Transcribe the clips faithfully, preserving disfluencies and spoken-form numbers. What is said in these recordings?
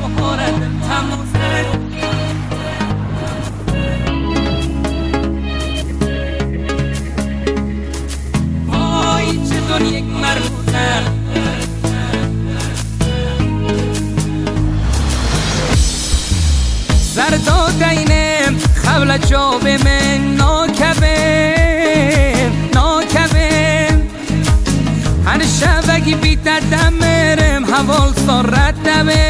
بهار دل تموزه وای چطور یک مرموزه سردا دینه خبل جاب من ناکبه ناکبه هر شبگی بیتر دمرم حوال سا ردبه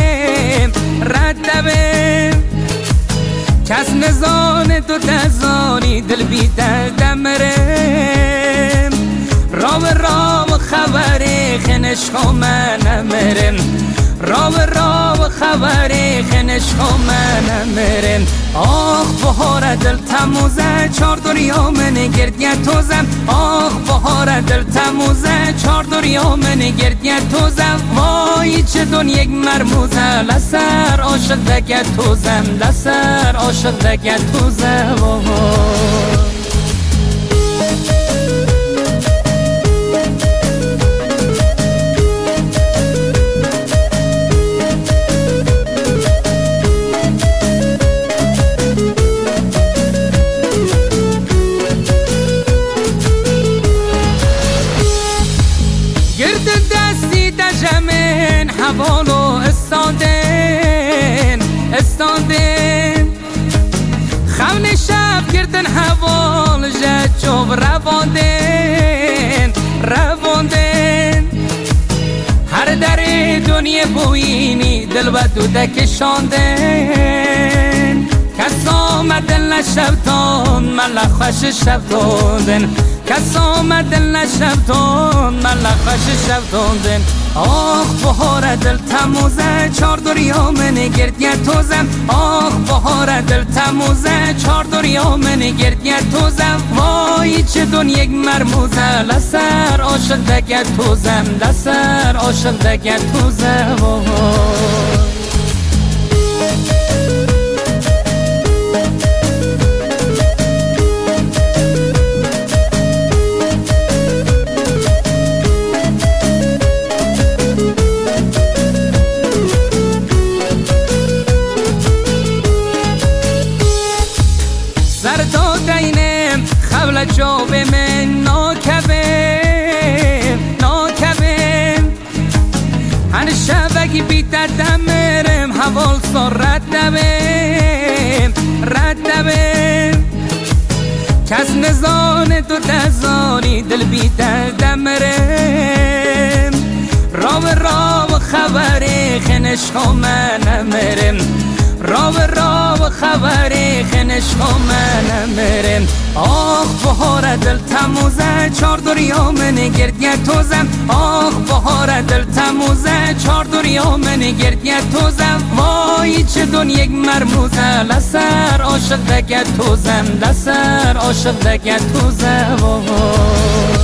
ردبه کس نزان تو تزانی دل بیتر دمرم راو راو خبری خنش من مرم راو راو خبری خنش من مرم آخ بهار دل تموزه چار دریا من گردیه توزم آخ بهار دل تموزه چار دریا من گردیه توزم وای چه دون یک مرموزه لسر عاشق دگه توزم لسر عاشق دگه توزم جمن حوالو استاندن استاندن خون شب گردن حوال جد جوب رواندن رواندن هر در دنیا بوینی دل و دوده کشاندن کس آمدن لشبتان ملا خوش شبتاندن کس آمدن لشبتان ملا خوش شبتاندن آخ بهار دل تموزه چار دریا من گردیه توزم آخ بهار دل تموزه چار دریا من گردیه توزم وای چه دون یک مرموزه لسر عاشق دگه توزم لسر عاشق دگه توزم سردا دینه خبل جاب من ناکبه ناکبه هر شبگی بیتر دمرم حوال سا ردبه ردبه کس نزان تو تزانی دل بیتر دمرم راو راو خبری خنش من مرم راو راو خبری خنش من مرم آخ بهار دل تموزه چار دریا من گردیه توزم آخ بهار دل تموزه چار دریا من گردیه توزم وای چه دون یک مرموزه لسر عاشق دگه توزم لسر عاشق دگه توزم